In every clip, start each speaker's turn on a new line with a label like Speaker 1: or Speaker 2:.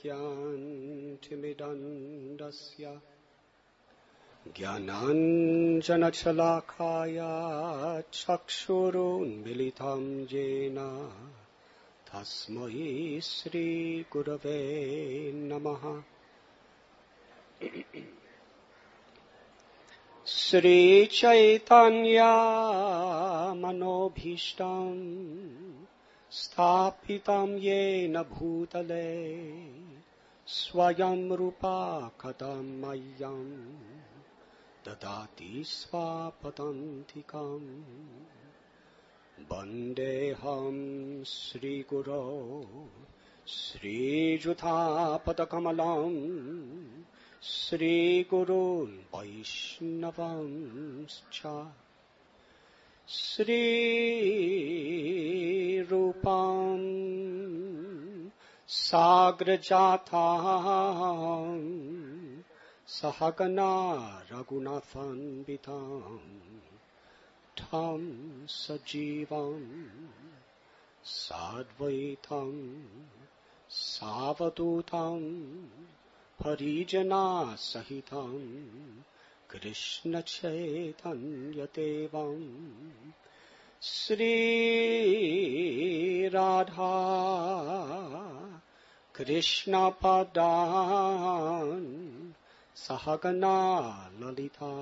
Speaker 1: ज्ञानतिमिरन्दस्य ज्ञानाञ्जनशलाकाया चक्षुरुन्मिलितं येन तस्मै श्रीगुरवे नमः। श्रीचैतन्य मनोभीष्टं स्थापितं येन भूतले स्वयं रूपा कदा मह्यं ददाति स्वापदान्तिकम्। वन्देऽहं श्रीगुरो श्रीयुतापदकमलं श्रीगुरून् वैष्णवांश्च श्रीरूपां साग्रजातां सहगना रघुनाथान्वितां तं सजीवं साद्वैतं सावधूतं परिजनसहितं कृष्णचैतन्यदेवं श्रीराधा कृष्णपदान् सहगना ललिता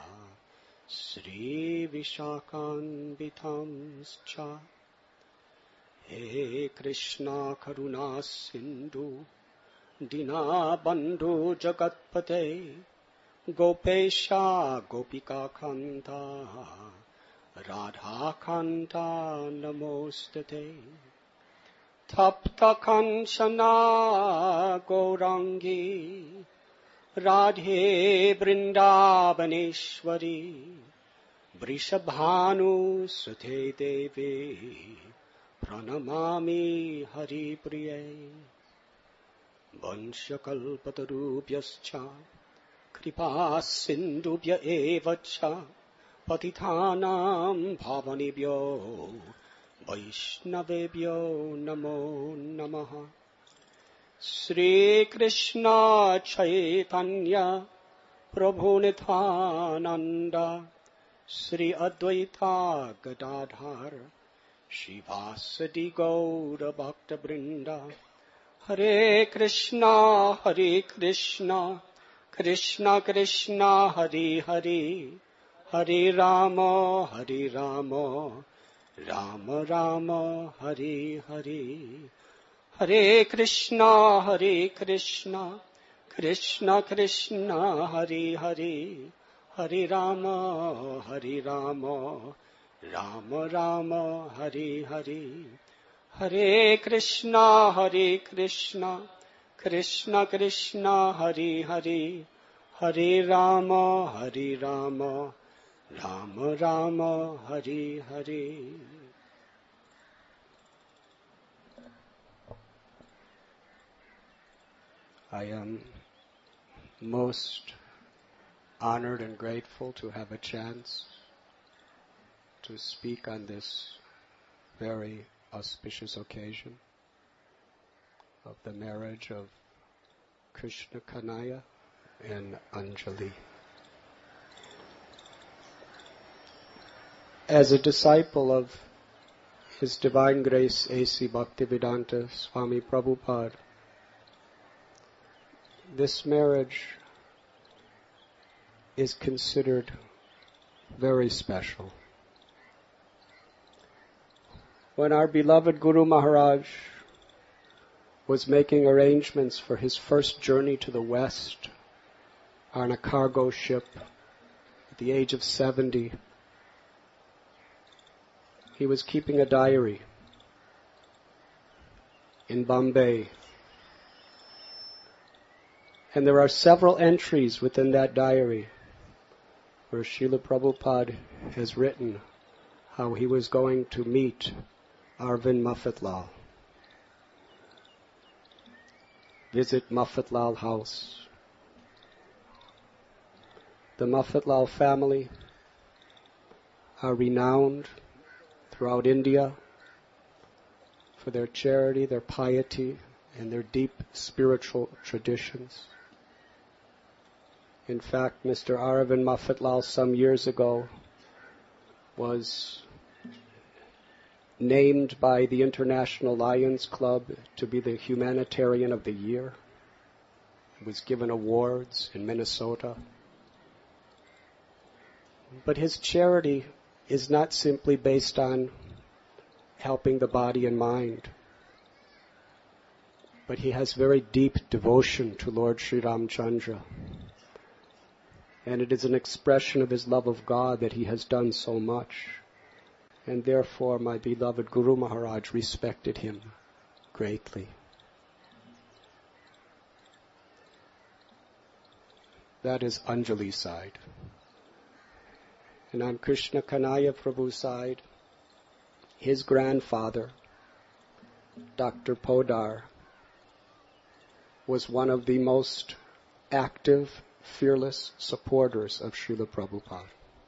Speaker 1: श्रीविशाखान्वितांश्च। हे कृष्णा करुणा सिन्धु दीनबन्धु जगत्पते गोपेश गोपिकान्त राधाकान्त नमोस्तुते। तप्तकाञ्चना गौराङ्गी राधे वृन्दावनेश्वरी वृषभानुसुते देवी प्रणमामि हरिप्रिये। वंशकल्पतरुभ्यश्च कृपासिन्धुभ्य एव च पतितानां पावनेभ्यो वैष्णवेभ्यो नमो नमः। श्रीकृष्ण चैतन्य प्रभु नित्यानन्द श्री अद्वैता गदाधर श्रीवासदि गौर भक्तवृन्द। हरे कृष्णा कृष्ण कृष्ण हरे हरे हरे राम राम राम हरे हरे। हरे कृष्णा कृष्ण कृष्ण हरे हरे हरे राम राम राम हरे हरे। हरे Krishna Krishna Krishna Hare Hare Hare Ram Ram Ram Hare Hare. I am most honored and grateful to have a chance to speak on this very auspicious occasion of the marriage of Krishna Kanaya and Anjali. As a disciple of His Divine Grace A.C. Bhaktivedanta Swami Prabhupada, this marriage is considered very special. When our beloved Guru Maharaj was making arrangements for his first journey to the West on a cargo ship at the age of 70, he was keeping a diary in Bombay. And there are several entries within that diary where Srila Prabhupada has written how he was going to meet Arvind Muffatlal, visit Muffatlal house. The Muffatlal family are renowned throughout India for their charity, their piety, and their deep spiritual traditions. In fact, Mr. Aravind Mafatlal some years ago was named by the International Lions Club to be the Humanitarian of the Year. He was given awards in Minnesota. But his charity is not simply based on helping the body and mind, but he has very deep devotion to Lord Sri Ramchandra. And it is an expression of his love of God that he has done so much. And therefore my beloved Guru Maharaj respected him greatly. That is Anjali side. And on Krishna Kanaya Prabhu's side, his grandfather, Dr. Podar, was one of the most active, fearless supporters of Srila Prabhupada.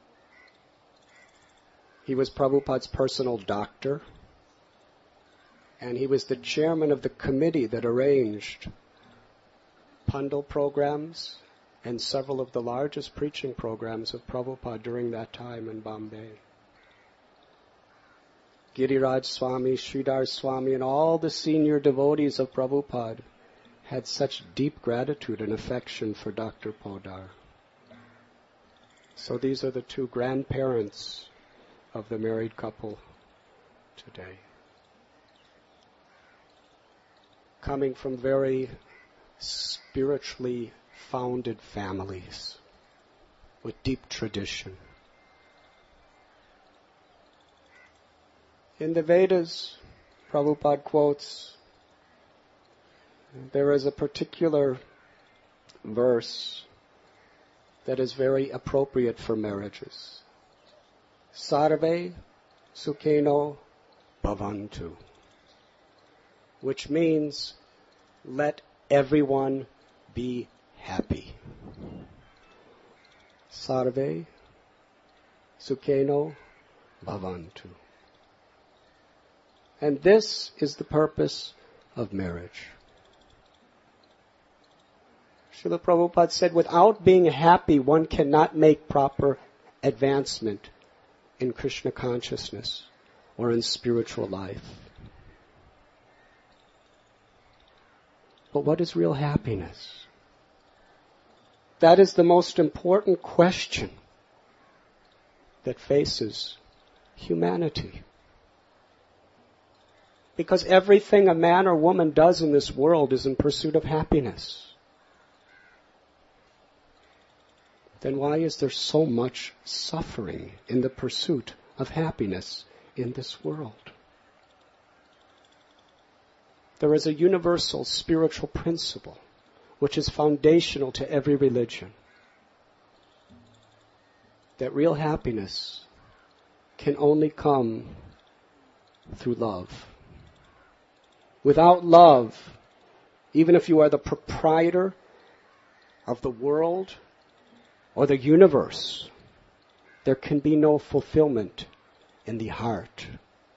Speaker 1: He was Prabhupada's personal doctor, and he was the chairman of the committee that arranged Pandal programs and several of the largest preaching programs of Prabhupada during that time in Bombay. Giriraj Swami, Sridhar Swami, and all the senior devotees of Prabhupada had such deep gratitude and affection for Dr. Podar. So these are the two grandparents of the married couple today. Coming from very spiritually founded families with deep tradition. In the Vedas, Prabhupada quotes, there is a particular verse that is very appropriate for marriages. Sarve sukheno bhavantu, which means let everyone be happy. Sarve sukheno bhavantu. And this is the purpose of marriage. Srila Prabhupada said, without being happy, one cannot make proper advancement in Krishna consciousness or in spiritual life. But what is real happiness? That is the most important question that faces humanity. Because everything a man or woman does in this world is in pursuit of happiness. Then why is there so much suffering in the pursuit of happiness in this world? There is a universal spiritual principle which is foundational to every religion. That real happiness can only come through love. Without love, even if you are the proprietor of the world or the universe, there can be no fulfillment in the heart.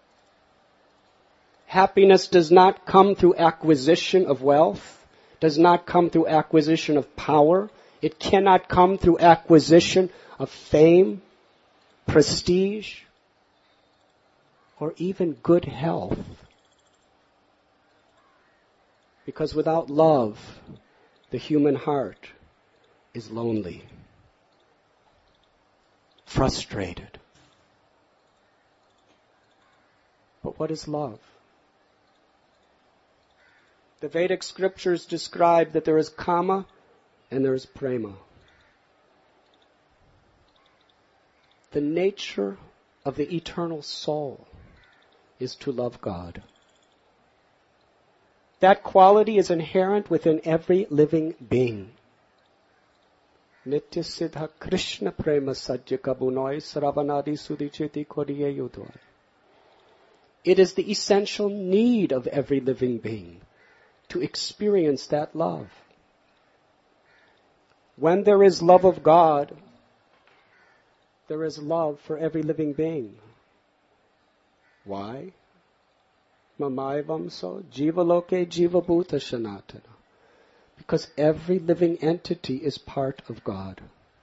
Speaker 1: Happiness does not come through acquisition of wealth, does not come through acquisition of power. It cannot come through acquisition of fame, prestige, or even good health. Because without love, the human heart is lonely, frustrated. But what is love? The Vedic scriptures describe that there is kama and there is prema. The nature of the eternal soul is to love God. That quality is inherent within every living being. Nitya siddha Krishna prema sajya kabunoi saravanadi sudicheti koriye yudvai. It is the essential need of every living being to experience that love. When there is love of God, there is love for every living being. Why? Mamayvamso jivaloke jivabhuta sanatana. Because every living entity is part of God.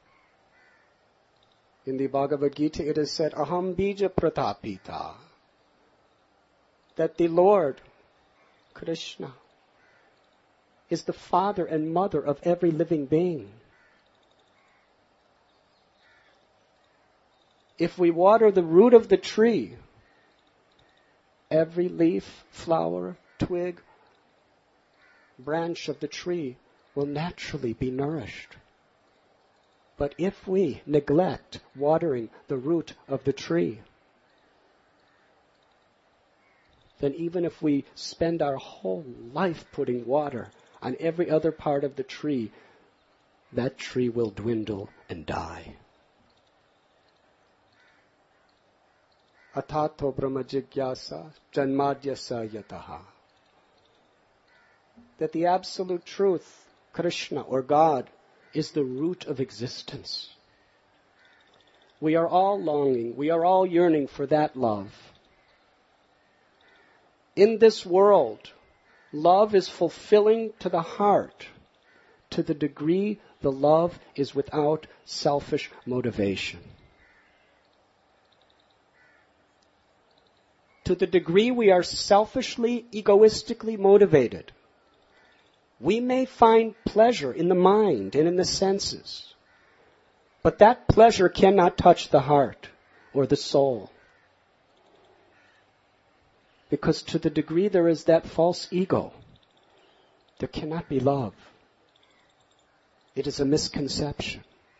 Speaker 1: In the Bhagavad Gita it is said, Aham bija pratapita. That the Lord, Krishna, is the father and mother of every living being. If we water the root of the tree, every leaf, flower, twig, branch of the tree will naturally be nourished. But if we neglect watering the root of the tree, then even if we spend our whole life putting water on every other part of the tree, that tree will dwindle and die. Atato brahma jigyasa janmadyasa yataha. That the absolute truth, Krishna or God, is the root of existence. We are all longing, we are all yearning for that love. In this world, love is fulfilling to the heart to the degree the love is without selfish motivation. To the degree we are selfishly, egoistically motivated, we may find pleasure in the mind and in the senses, but that pleasure cannot touch the heart or the soul. Because to the degree there is that false ego, there cannot be love. It is a misconception.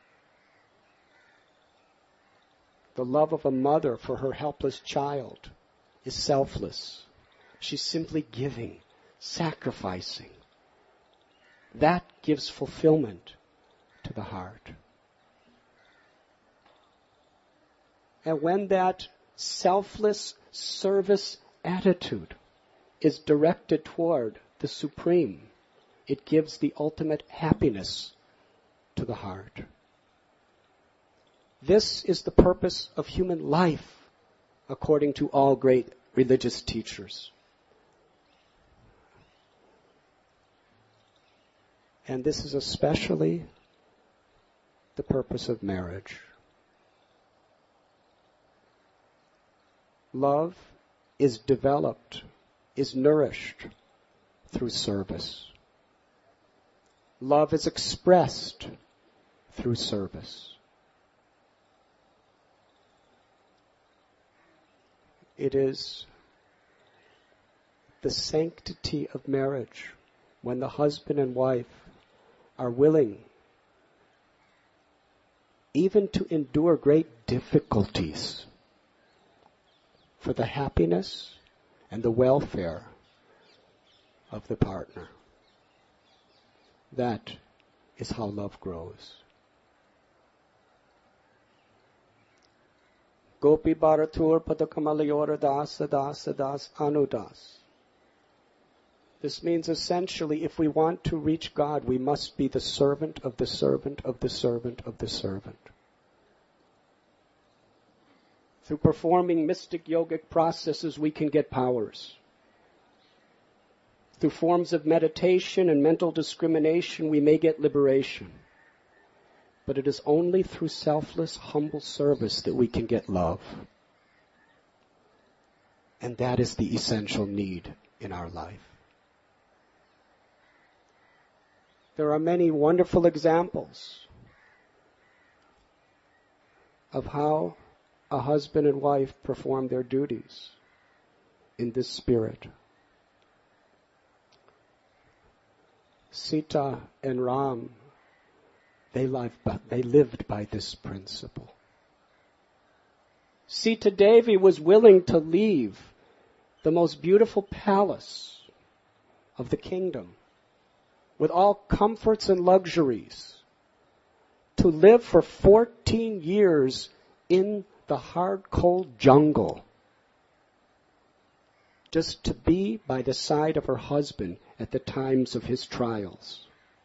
Speaker 1: The love of a mother for her helpless child is selfless. She's simply giving, sacrificing. That gives fulfillment to the heart. And when that selfless service attitude is directed toward the Supreme, it gives the ultimate happiness to the heart. This is the purpose of human life, according to all great religious teachers. And this is especially the purpose of marriage. Love is developed, is nourished through service. Love is expressed through service. It is the sanctity of marriage when the husband and wife are willing even to endure great difficulties for the happiness and the welfare of the partner. That is how love grows. Gopi Bharatur Padakamalayora Dasa Dasa Das Anudas. This means essentially, if we want to reach God, we must be the servant of the servant of the servant of the servant. Through performing mystic yogic processes, we can get powers. Through forms of meditation and mental discrimination, we may get liberation. But it is only through selfless, humble service that we can get love. And that is the essential need in our life. There are many wonderful examples of how a husband and wife perform their duties in this spirit. Sita and Ram, they lived by this principle. Sita Devi was willing to leave the most beautiful palace of the kingdom with all comforts and luxuries to live for 14 years in the hard, cold jungle just to be by the side of her husband at the times of his trials.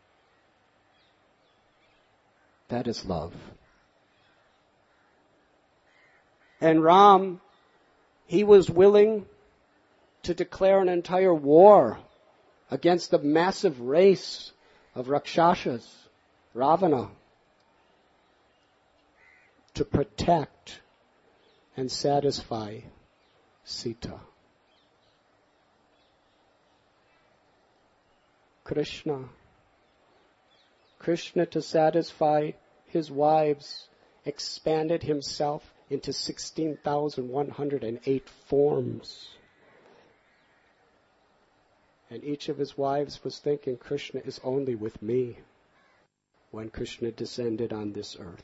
Speaker 1: That is love. And Ram, he was willing to declare an entire war against the massive race of Rakshasas, Ravana, to protect and satisfy Sita. Krishna, to satisfy his wives, expanded himself into 16,108 forms. And each of his wives was thinking, Krishna is only with me, when Krishna descended on this earth.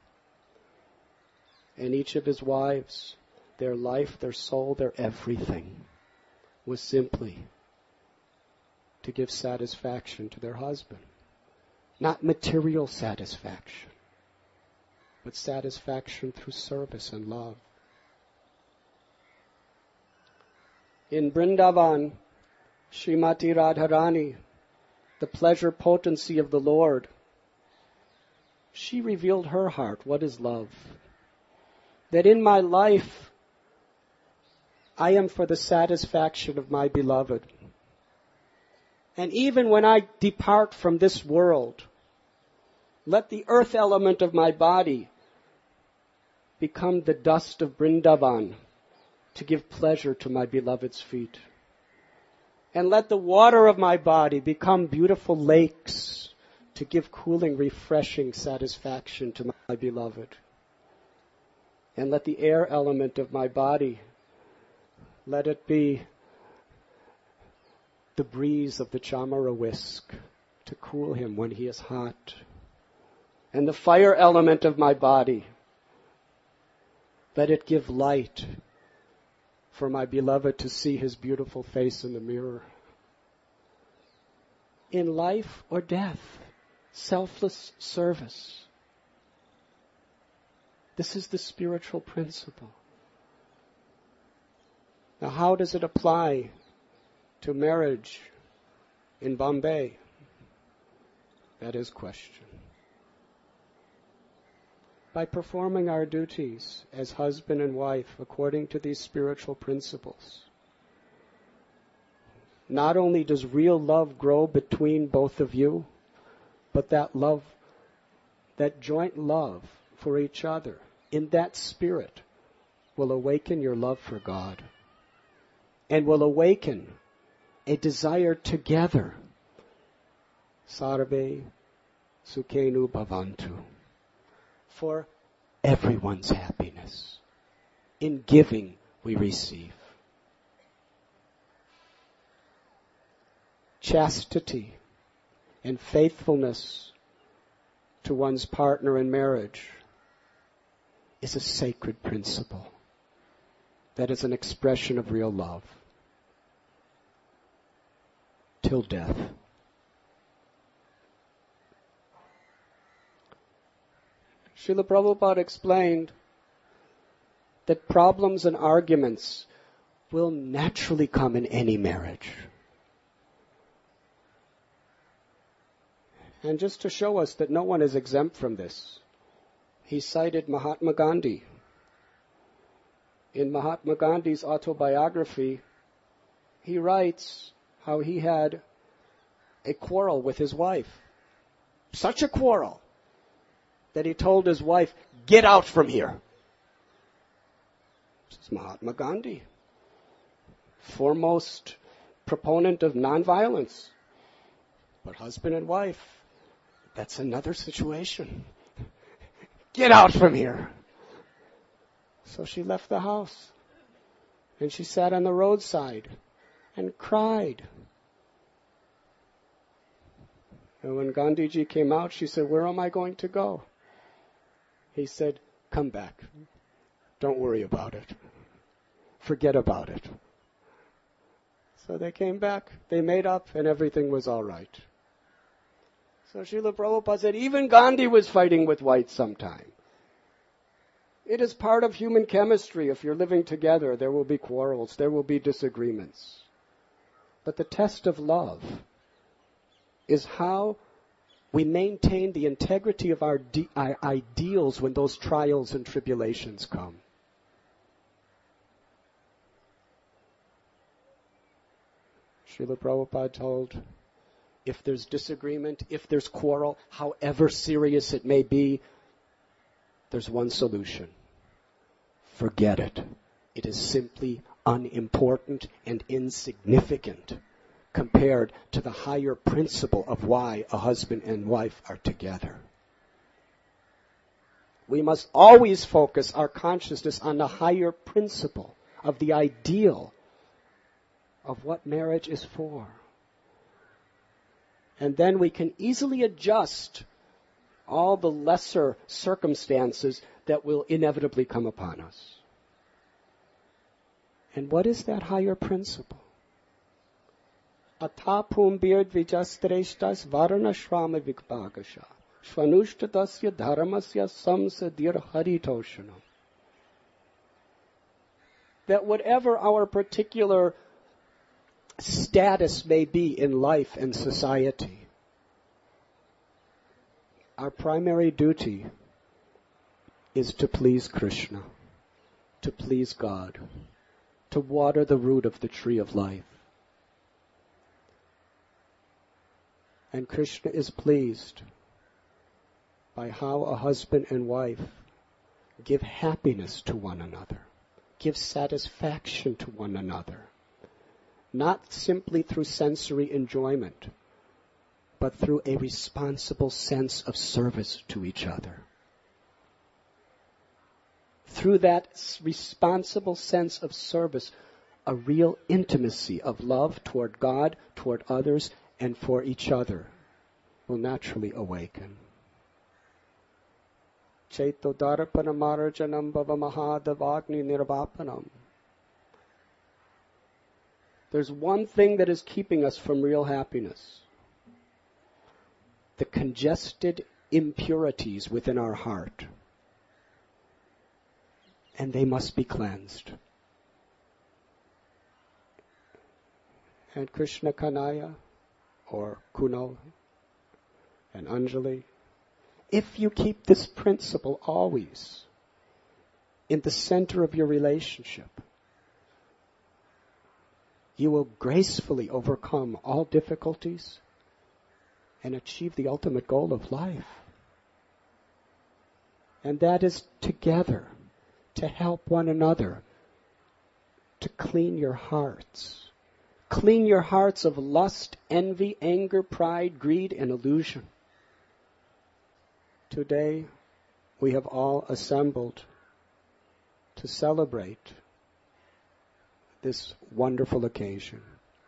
Speaker 1: And each of his wives, their life, their soul, their everything, was simply to give satisfaction to their husband. Not material satisfaction, but satisfaction through service and love. In Vrindavan, Srimati Radharani, the pleasure potency of the Lord, she revealed her heart. What is love? That in my life, I am for the satisfaction of my beloved. And even when I depart from this world, let the earth element of my body become the dust of Vrindavan to give pleasure to my beloved's feet. And let the water of my body become beautiful lakes to give cooling, refreshing satisfaction to my beloved. And let the air element of my body, let it be the breeze of the chamara whisk to cool him when he is hot. And the fire element of my body, let it give light for my beloved to see his beautiful face in the mirror. In life or death, selfless service. This is the spiritual principle. Now, how does it apply to marriage in Bombay? That is question. By performing our duties as husband and wife according to these spiritual principles, not only does real love grow between both of you, but that love, that joint love for each other, in that spirit, will awaken your love for God and will awaken a desire together. Sarve Sukhenu Bhavantu. For everyone's happiness. In giving, we receive. Chastity and faithfulness to one's partner in marriage is a sacred principle that is an expression of real love. Till death. Srila Prabhupada explained that problems and arguments will naturally come in any marriage. And just to show us that no one is exempt from this, he cited Mahatma Gandhi. In Mahatma Gandhi's autobiography, he writes how he had a quarrel with his wife. Such a quarrel that he told his wife, "Get out from here." This is Mahatma Gandhi, foremost proponent of nonviolence. But husband and wife, that's another situation. Get out from here. So she left the house and she sat on the roadside and cried. And when Gandhiji came out, she said, "Where am I going to go?" He said, "Come back. Don't worry about it. Forget about it." So they came back, they made up, and everything was all right. So Srila Prabhupada said, even Gandhi was fighting with whites sometime. It is part of human chemistry. If you're living together, there will be quarrels, there will be disagreements. But the test of love is how we maintain the integrity of our ideals when those trials and tribulations come. Srila Prabhupada told, if there's disagreement, if there's quarrel, however serious it may be, there's one solution. Forget it. It is simply unimportant and insignificant compared to the higher principle of why a husband and wife are together. We must always focus our consciousness on the higher principle of the ideal of what marriage is for. And then we can easily adjust all the lesser circumstances that will inevitably come upon us. And what is that higher principle? Atapum bird vijastreshtas varnashrama vikpagasha shvanushtatasya dharmasya samsadir haritoshanam. That whatever our particular status may be in life and society, our primary duty is to please Krishna, to please God, to water the root of the tree of life. And Krishna is pleased by how a husband and wife give happiness to one another, give satisfaction to one another, not simply through sensory enjoyment, but through a responsible sense of service to each other. Through that responsible sense of service, a real intimacy of love toward God, toward others, and for each other will naturally awaken. Chaito darpana marjanam bhava mahadavagni nirvapanam. There's one thing that is keeping us from real happiness. The congested impurities within our heart. And they must be cleansed. And Krishna Kanaya, or Kunal, and Anjali, if you keep this principle always in the center of your relationship, you will gracefully overcome all difficulties and achieve the ultimate goal of life. And that is together, to help one another, to clean your hearts. Clean your hearts of lust, envy, anger, pride, greed, and illusion. Today, we have all assembled to celebrate this wonderful occasion.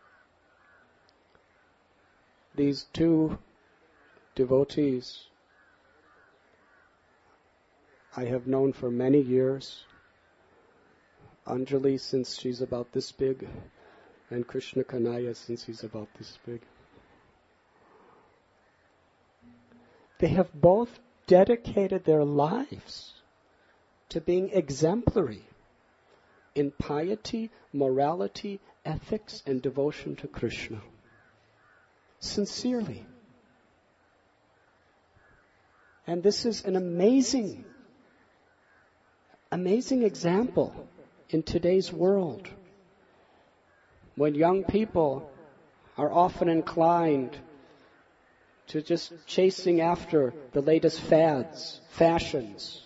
Speaker 1: These two devotees I have known for many years. Anjali since she's about this big, and Krishna Kanaya since he's about this big. They have both dedicated their lives to being exemplary in piety, morality, ethics, and devotion to Krishna. Sincerely. And this is an amazing example in today's world, when young people are often inclined to just chasing after the latest fads, fashions.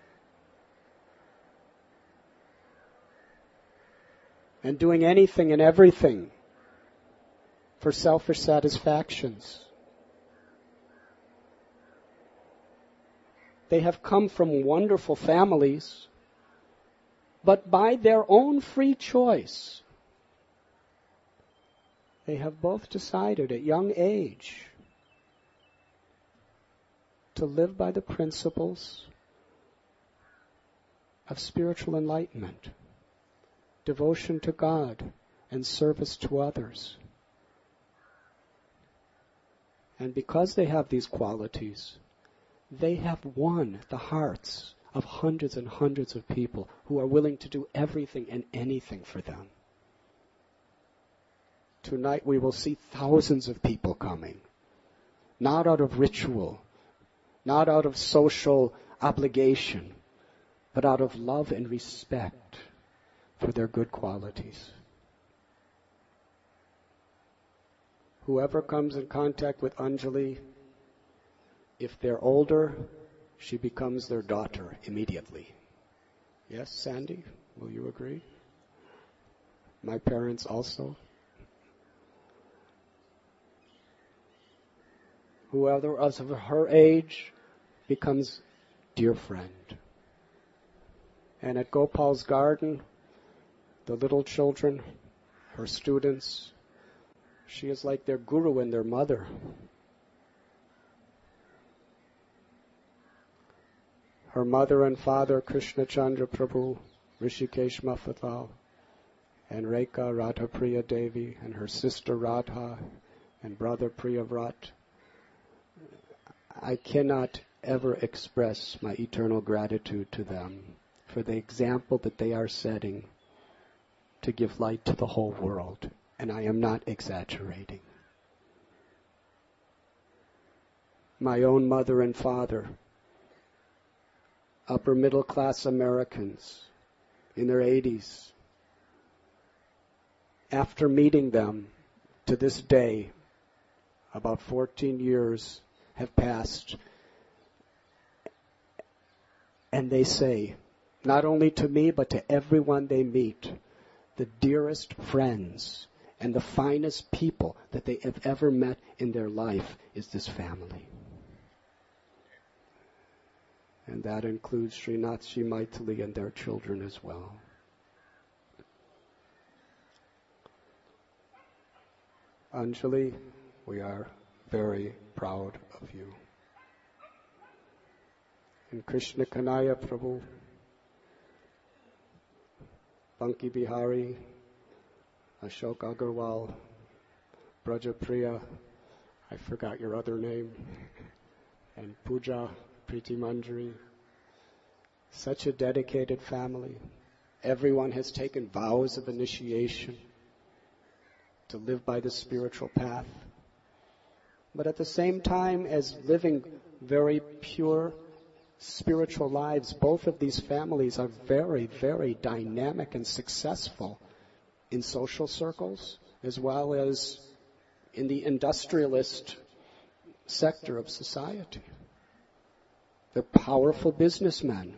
Speaker 1: And doing anything and everything for selfish satisfactions. They have come from wonderful families, but by their own free choice, they have both decided at young age to live by the principles of spiritual enlightenment, devotion to God, and service to others. And because they have these qualities, they have won the hearts of hundreds and hundreds of people who are willing to do everything and anything for them. Tonight we will see thousands of people coming, not out of ritual, not out of social obligation, but out of love and respect for their good qualities. Whoever comes in contact with Anjali, if they're older, she becomes their daughter immediately. Yes, Sandy, will you agree? My parents also. Whoever else of her age becomes dear friend. And at Gopal's garden, the little children, her students, she is like their guru and their mother. Her mother and father, Krishna Chandra Prabhu, Rishikesh Mafatlal, and Rekha Radha Priya Devi, and her sister Radha, and brother Priyavrat. I cannot ever express my eternal gratitude to them for the example that they are setting to give light to the whole world. And I am not exaggerating. My own mother and father, upper middle class Americans in their 80s, after meeting them to this day, about 14 years have passed, and they say, not only to me but to everyone they meet, the dearest friends and the finest people that they have ever met in their life is this family. And that includes Srinathji Maithili and their children as well. Anjali, we are very proud of you. And Krishna Kanaya Prabhu, Banki Bihari, Ashok Agarwal, Brajapriya, I forgot your other name, and Pooja, Priti Manjari. Such a dedicated family. Everyone has taken vows of initiation to live by the spiritual path. But at the same time as living very pure spiritual lives, both of these families are very, very dynamic and successful in social circles as well as in the industrialist sector of society. They're powerful businessmen.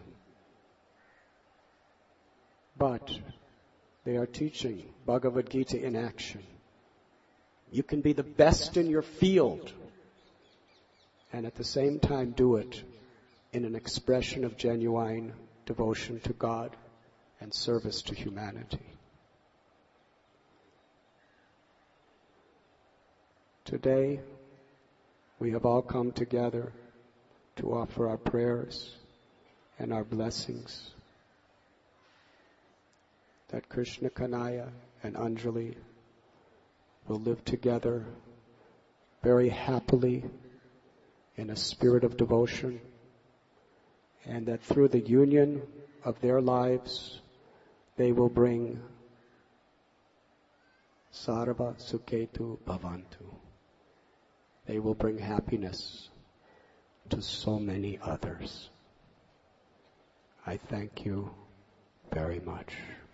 Speaker 1: But they are teaching Bhagavad Gita in action. You can be the best in your field and at the same time do it in an expression of genuine devotion to God and service to humanity. Today, we have all come together to offer our prayers and our blessings that Krishna Kanaya and Anjali will live together very happily in a spirit of devotion, and that through the union of their lives, they will bring Sarva Sukhetu Bhavantu. They will bring happiness to so many others. I thank you very much.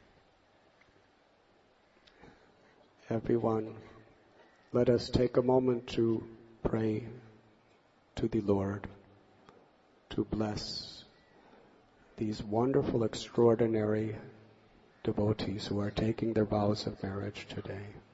Speaker 1: Everyone, let us take a moment to pray to the Lord to bless these wonderful, extraordinary devotees who are taking their vows of marriage today.